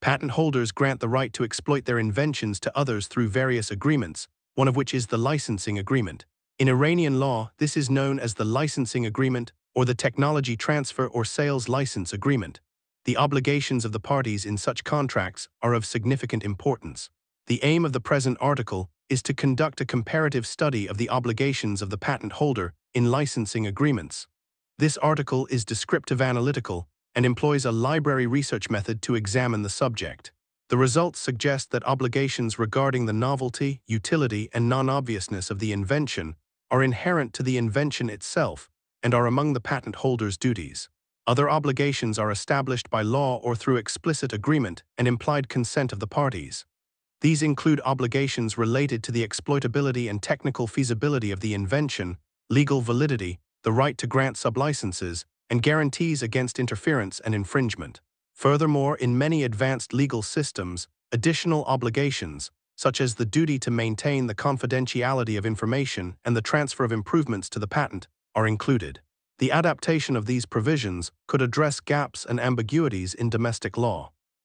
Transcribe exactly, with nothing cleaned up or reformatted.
Patent holders grant the right to exploit their inventions to others through various agreements, one of which is the licensing agreement. In Iranian law, this is known as the licensing agreement or the technology transfer or sales license agreement. The obligations of the parties in such contracts are of significant importance. The aim of the present article is to conduct a comparative study of the obligations of the patent holder in licensing agreements. This article is descriptive analytical and employs a library research method to examine the subject. The results suggest that obligations regarding the novelty, utility, and non-obviousness of the invention are inherent to the invention itself and are among the patent holder's duties. Other obligations are established by law or through explicit agreement and implied consent of the parties. These include obligations related to the exploitability and technical feasibility of the invention, legal validity, the right to grant sublicenses, and guarantees against interference and infringement. Furthermore, in many advanced legal systems, additional obligations, such as the duty to maintain the confidentiality of information and the transfer of improvements to the patent, are included. The adaptation of these provisions could address gaps and ambiguities in domestic law.